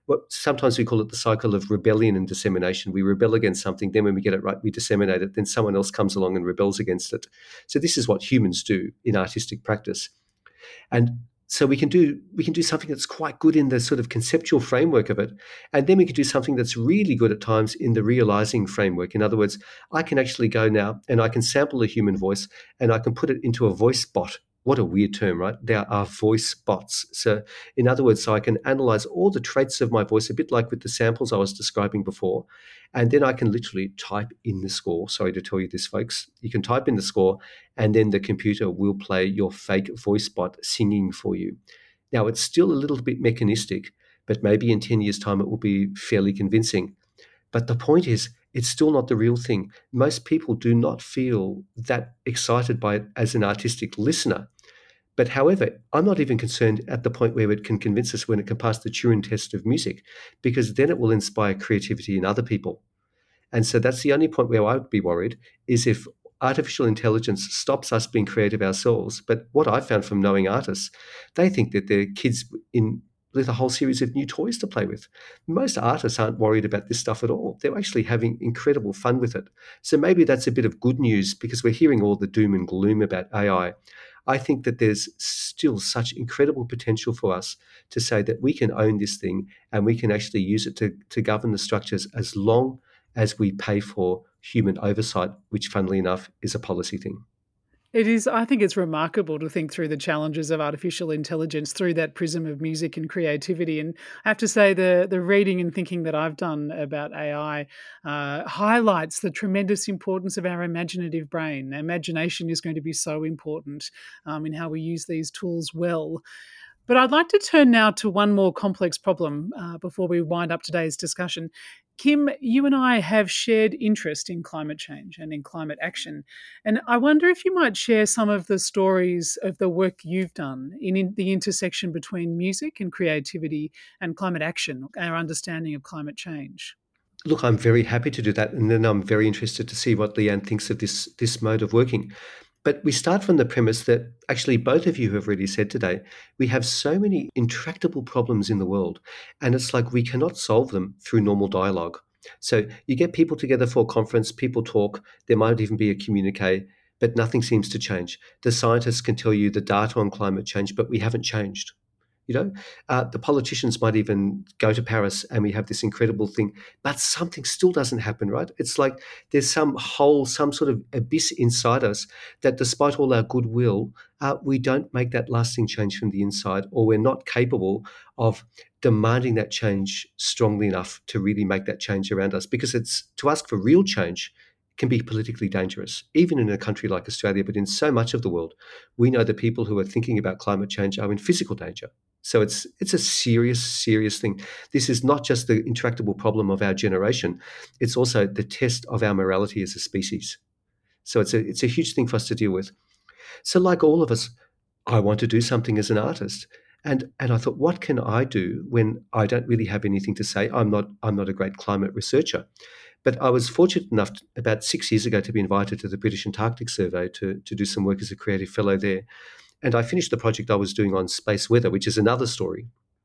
what sometimes we call it the cycle of rebellion and dissemination. We rebel against something, then when we get it right, we disseminate it, then someone else comes along and rebels against it. So this is what humans do in artistic practice. And so we can do we can do something that's quite good in the sort of conceptual framework of it, and then we can do something that's really good at times in the realizing framework. In other words, I can actually go now and I can sample a human voice and I can put it into a voice bot. What a weird term, right? There are voice bots. So in other words, so I can analyze all the traits of my voice, a bit like with the samples I was describing before, and then I can literally type in the score. Sorry to tell you this, folks. You can type in the score, and then the computer will play your fake voice bot singing for you. Now, it's still a little bit mechanistic, but maybe in ten years' time it will be fairly convincing. But the point is, it's still not the real thing. Most people do not feel that excited by it as an artistic listener. But however, I'm not even concerned at the point where it can convince us when it can pass the Turing test of music, because then it will inspire creativity in other people. And so that's the only point where I would be worried, is if artificial intelligence stops us being creative ourselves. But what I've found from knowing artists, they think that their kids in with a whole series of new toys to play with. Most artists aren't worried about this stuff at all. They're actually having incredible fun with it. So maybe that's a bit of good news, because we're hearing all the doom and gloom about A I. I think that there's still such incredible potential for us to say that we can own this thing and we can actually use it to, to govern the structures as long as we pay for human oversight, which funnily enough is a policy thing. It is, I think it's remarkable to think through the challenges of artificial intelligence through that prism of music and creativity. And I have to say the, the reading and thinking that I've done about A I uh, highlights the tremendous importance of our imaginative brain. Imagination is going to be so important um, in how we use these tools well. But I'd like to turn now to one more complex problem uh, before we wind up today's discussion. Kim, you and I have shared interest in climate change and in climate action. And I wonder if you might share some of the stories of the work you've done in, in the intersection between music and creativity and climate action, our understanding of climate change. Look, I'm very happy to do that. And then I'm very interested to see what Leanne thinks of this, this mode of working. But we start from the premise that actually both of you have already said today, we have so many intractable problems in the world, and it's like we cannot solve them through normal dialogue. So you get people together for a conference, people talk, there might even be a communique, but nothing seems to change. The scientists can tell you the data on climate change, but we haven't changed. You know, uh, the politicians might even go to Paris and we have this incredible thing, but something still doesn't happen, right? It's like there's some hole, some sort of abyss inside us that despite all our goodwill, uh, we don't make that lasting change from the inside, or we're not capable of demanding that change strongly enough to really make that change around us. Because it's to ask for real change can be politically dangerous, even in a country like Australia, but in so much of the world, we know that people who are thinking about climate change are in physical danger. So it's it's a serious, serious thing. This is not just the intractable problem of our generation. It's also the test of our morality as a species. So it's a it's a huge thing for us to deal with. So like all of us, I want to do something as an artist. And and I thought, what can I do when I don't really have anything to say? I'm not I'm not a great climate researcher. But I was fortunate enough to, about six years ago to be invited to the British Antarctic Survey to, to do some work as a creative fellow there. And I finished the project I was doing on space weather, which is another story.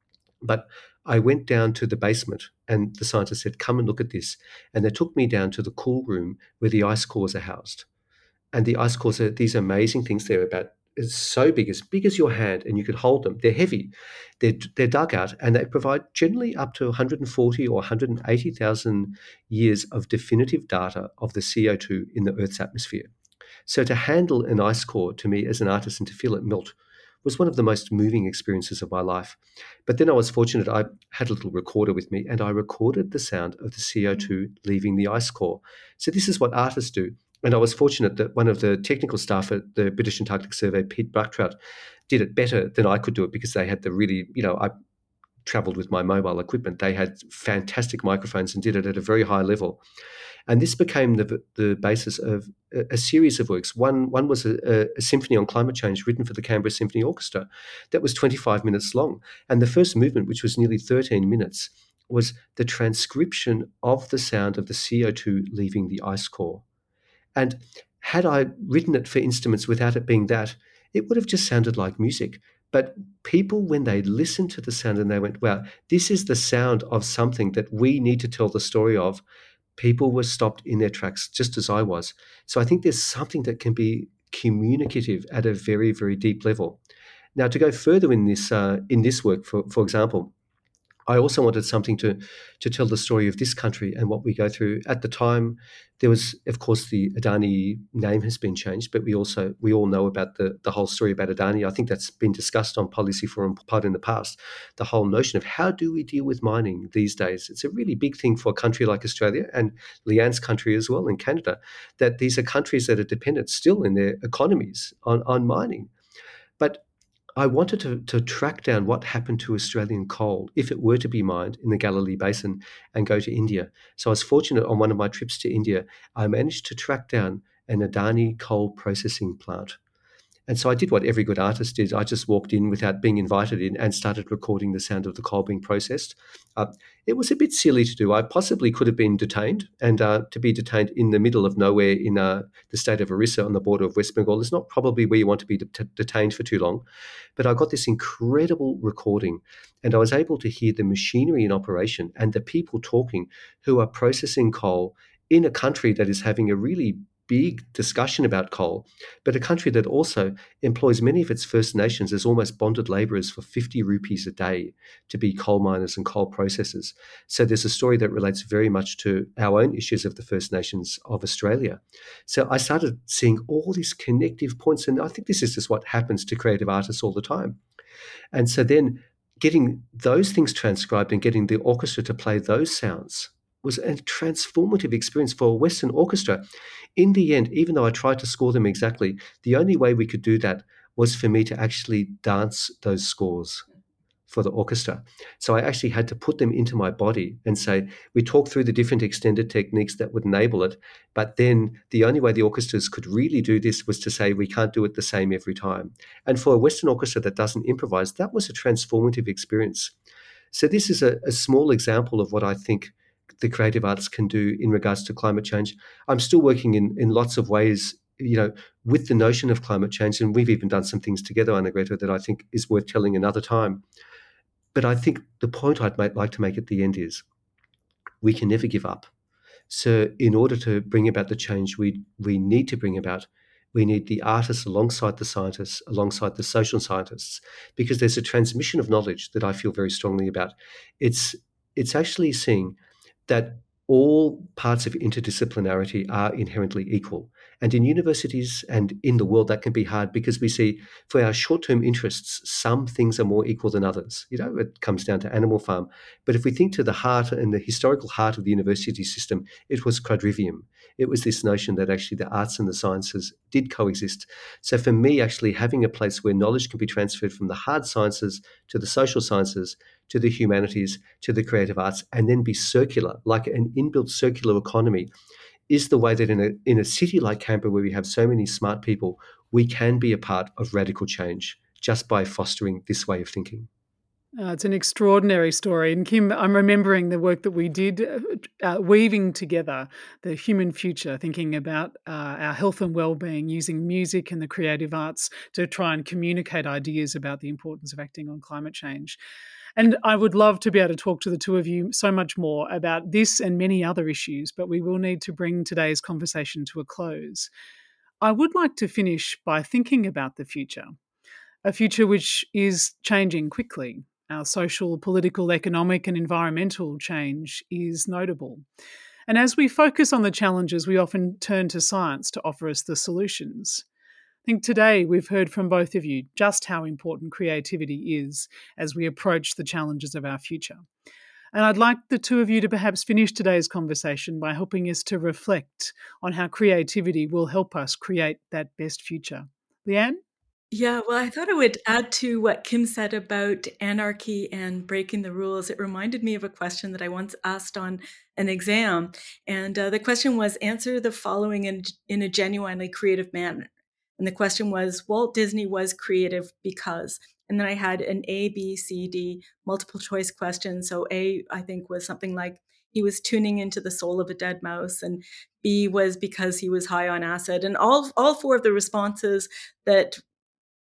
But I went down to the basement and the scientists said, come and look at this. And they took me down to the cool room where the ice cores are housed. And the ice cores are these amazing things. They're about it's so big, as big as your hand, and you could hold them. They're heavy. They're, they're dug out, and they provide generally up to one hundred forty or one hundred eighty thousand years of definitive data of the C O two in the Earth's atmosphere. So to handle an ice core, to me as an artist, and to feel it melt was one of the most moving experiences of my life. But then I was fortunate. I had a little recorder with me, and I recorded the sound of the C O two leaving the ice core. So this is what artists do. And I was fortunate that one of the technical staff at the British Antarctic Survey, Pete Bucktrout, did it better than I could do it, because they had the really, you know, I travelled with my mobile equipment. They had fantastic microphones and did it at a very high level. And this became the the basis of a, a series of works. One one was a, a symphony on climate change written for the Canberra Symphony Orchestra that was twenty-five minutes long. And the first movement, which was nearly thirteen minutes, was the transcription of the sound of the C O two leaving the ice core. And had I written it for instruments without it being that, it would have just sounded like music. But people, when they listened to the sound and they went, wow, this is the sound of something that we need to tell the story of, people were stopped in their tracks, just as I was. So I think there's something that can be communicative at a very, very deep level. Now, to go further in this uh, in this work, for, for example, I also wanted something to to tell the story of this country and what we go through. At the time, there was, of course, the Adani name has been changed, but we also we all know about the the whole story about Adani. I think that's been discussed on Policy Forum Pod in the past. The whole notion of how do we deal with mining these days? It's a really big thing for a country like Australia and Leanne's country as well in Canada. That these are countries that are dependent still in their economies on on mining, but I wanted to, to track down what happened to Australian coal if it were to be mined in the Galilee Basin and go to India. So I was fortunate on one of my trips to India, I managed to track down an Adani coal processing plant. And so I did what every good artist did. I just walked in without being invited in and started recording the sound of the coal being processed. Uh, it was a bit silly to do. I possibly could have been detained, and uh, to be detained in the middle of nowhere in uh, the state of Orissa on the border of West Bengal is not probably where you want to be det- detained for too long. But I got this incredible recording, and I was able to hear the machinery in operation and the people talking who are processing coal in a country that is having a really big discussion about coal, but a country that also employs many of its First Nations as almost bonded labourers for fifty rupees a day to be coal miners and coal processors. So there's a story that relates very much to our own issues of the First Nations of Australia. So I started seeing all these connective points, and I think this is just what happens to creative artists all the time. And so then getting those things transcribed and getting the orchestra to play those sounds was a transformative experience for a Western orchestra. In the end, even though I tried to score them exactly, the only way we could do that was for me to actually dance those scores for the orchestra. So I actually had to put them into my body and say, we talked through the different extended techniques that would enable it, but then the only way the orchestras could really do this was to say, we can't do it the same every time. And for a Western orchestra that doesn't improvise, that was a transformative experience. So this is a, a small example of what I think the creative arts can do in regards to climate change. I'm still working in, in lots of ways, you know, with the notion of climate change, and we've even done some things together, Anna Greta, that I think is worth telling another time. But I think the point I'd make, like to make at the end is we can never give up. So in order to bring about the change we we need to bring about, we need the artists alongside the scientists, alongside the social scientists, because there's a transmission of knowledge that I feel very strongly about. It's it's actually seeing that all parts of interdisciplinarity are inherently equal. And in universities and in the world, that can be hard because we see for our short-term interests, some things are more equal than others. You know, it comes down to Animal Farm. But if we think to the heart and the historical heart of the university system, it was quadrivium. It was this notion that actually the arts and the sciences did coexist. So for me, actually having a place where knowledge can be transferred from the hard sciences to the social sciences, to the humanities, to the creative arts, and then be circular, like an inbuilt circular economy, is the way that in a in a city like Canberra, where we have so many smart people, we can be a part of radical change just by fostering this way of thinking. Uh, it's an extraordinary story. And Kim, I'm remembering the work that we did uh, weaving together the human future, thinking about uh, our health and well-being, using music and the creative arts to try and communicate ideas about the importance of acting on climate change. And I would love to be able to talk to the two of you so much more about this and many other issues, but we will need to bring today's conversation to a close. I would like to finish by thinking about the future, a future which is changing quickly. Our social, political, economic and environmental change is notable. And as we focus on the challenges, we often turn to science to offer us the solutions. I think today we've heard from both of you just how important creativity is as we approach the challenges of our future. And I'd like the two of you to perhaps finish today's conversation by helping us to reflect on how creativity will help us create that best future. Leanne? Yeah, well, I thought I would add to what Kim said about anarchy and breaking the rules. It reminded me of a question that I once asked on an exam. And uh, the question was, answer the following in, in a genuinely creative manner. And the question was, Walt Disney was creative because, and then I had an A, B, C, D multiple choice question. So A, I think, was something like he was tuning into the soul of a dead mouse, and B was because he was high on acid. And all, all four of the responses that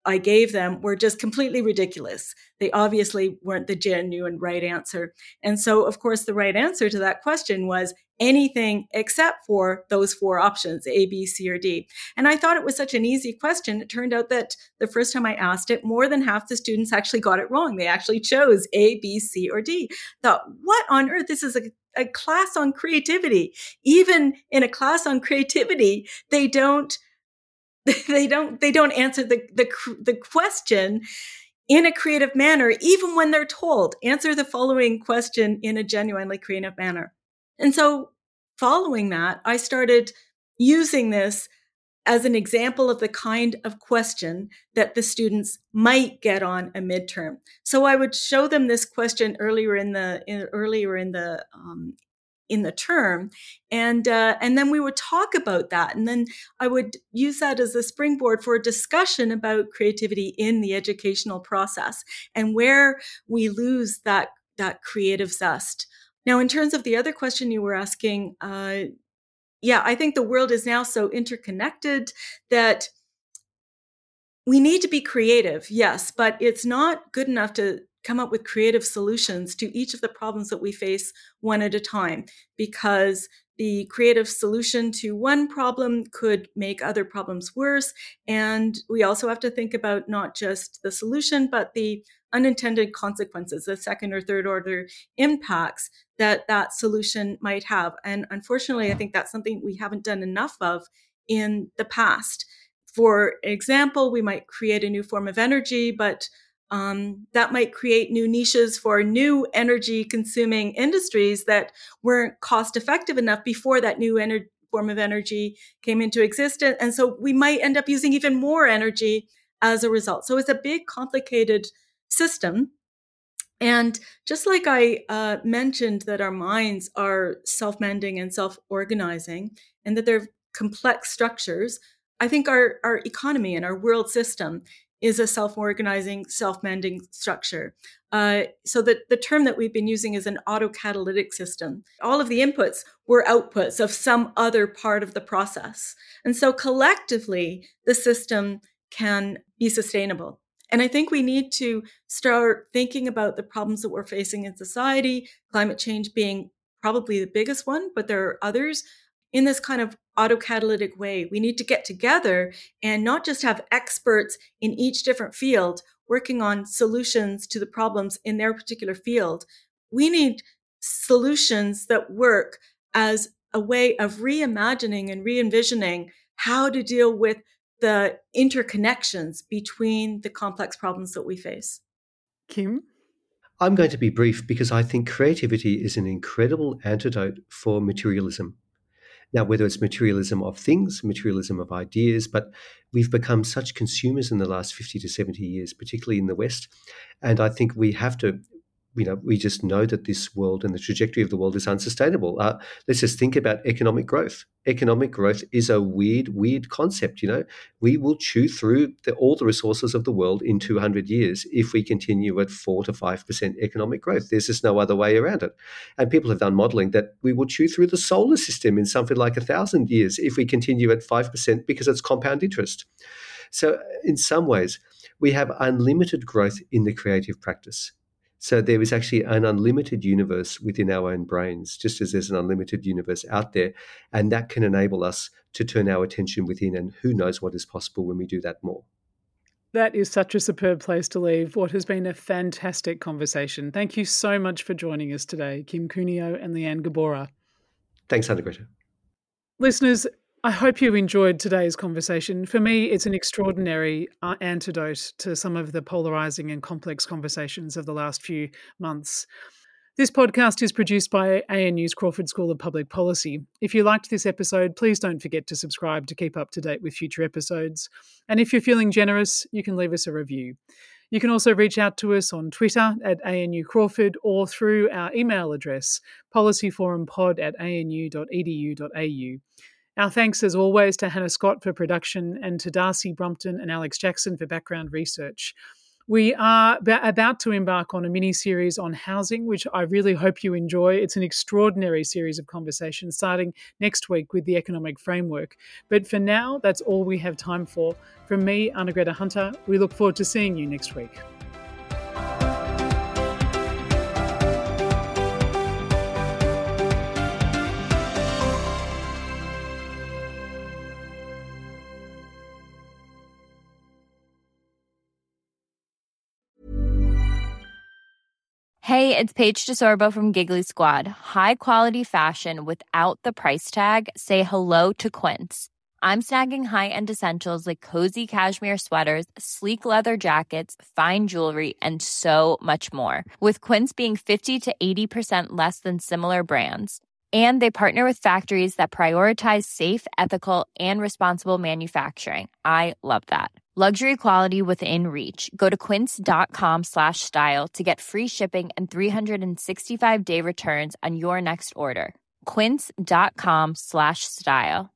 I gave them were just completely ridiculous. They obviously weren't the genuine right answer. And so, of course, the right answer to that question was anything except for those four options, A, B, C, or D. And I thought it was such an easy question. It turned out that the first time I asked it, more than half the students actually got it wrong. They actually chose A, B, C, or D. Thought, what on earth? This is a, a class on creativity. Even in a class on creativity, they don't They don't, they don't answer the, the, the question in a creative manner, even when they're told, answer the following question in a genuinely creative manner. And so following that, I started using this as an example of the kind of question that the students might get on a midterm. So I would show them this question earlier in the, in, earlier in the, um, in the term. And, uh, and then we would talk about that. And then I would use that as a springboard for a discussion about creativity in the educational process and where we lose that, that creative zest. Now, in terms of the other question you were asking, uh, yeah, I think the world is now so interconnected that we need to be creative, yes, but it's not good enough to come up with creative solutions to each of the problems that we face one at a time, because the creative solution to one problem could make other problems worse. And we also have to think about not just the solution, but the unintended consequences, the second or third order impacts that that solution might have. And unfortunately, I think that's something we haven't done enough of in the past. For example, we might create a new form of energy, but Um, that might create new niches for new energy consuming industries that weren't cost effective enough before that new ener- form of energy came into existence. And so we might end up using even more energy as a result. So it's a big, complicated system. And just like I uh, mentioned that our minds are self-mending and self-organizing and that they're complex structures, I think our, our economy and our world system is a self-organizing, self-mending structure. Uh, so that the term that we've been using is an autocatalytic system. All of the inputs were outputs of some other part of the process. And so collectively, the system can be sustainable. And I think we need to start thinking about the problems that we're facing in society, climate change being probably the biggest one, but there are others, in this kind of autocatalytic way. We need to get together and not just have experts in each different field working on solutions to the problems in their particular field. We need solutions that work as a way of reimagining and re-envisioning how to deal with the interconnections between the complex problems that we face. Kim? I'm going to be brief because I think creativity is an incredible antidote for materialism. Now, whether it's materialism of things, materialism of ideas, but we've become such consumers in the last fifty to seventy years, particularly in the West. And I think we have to, you know, we just know that this world and the trajectory of the world is unsustainable. Uh, let's just think about economic growth. Economic growth is a weird, weird concept, you know. We will chew through the, all the resources of the world in two hundred years if we continue at four to five percent economic growth. There's just no other way around it. And people have done modeling that we will chew through the solar system in something like one thousand years if we continue at five percent because it's compound interest. So in some ways, we have unlimited growth in the creative practice. So there is actually an unlimited universe within our own brains, just as there's an unlimited universe out there. And that can enable us to turn our attention within, and who knows what is possible when we do that more. That is such a superb place to leave what has been a fantastic conversation. Thank you so much for joining us today, Kim Cuneo and Leanne Gabora. Thanks, Anna-Greta. Listeners, I hope you enjoyed today's conversation. For me, it's an extraordinary uh, antidote to some of the polarising and complex conversations of the last few months. This podcast is produced by A N U's Crawford School of Public Policy. If you liked this episode, please don't forget to subscribe to keep up to date with future episodes. And if you're feeling generous, you can leave us a review. You can also reach out to us on Twitter at A N U Crawford or through our email address, policyforumpod at a n u dot e d u dot a u. Our thanks, as always, to Hannah Scott for production and to Darcy Brumpton and Alex Jackson for background research. We are about to embark on a mini-series on housing, which I really hope you enjoy. It's an extraordinary series of conversations starting next week with the economic framework. But for now, that's all we have time for. From me, Anna-Greta Hunter, we look forward to seeing you next week. Hey, it's Paige DeSorbo from Giggly Squad. High quality fashion without the price tag. Say hello to Quince. I'm snagging high-end essentials like cozy cashmere sweaters, sleek leather jackets, fine jewelry, and so much more. With Quince being fifty to eighty percent less than similar brands. And they partner with factories that prioritize safe, ethical, and responsible manufacturing. I love that. Luxury quality within reach. Go to quince.com slash style to get free shipping and three sixty-five day returns on your next order. Quince.com slash style.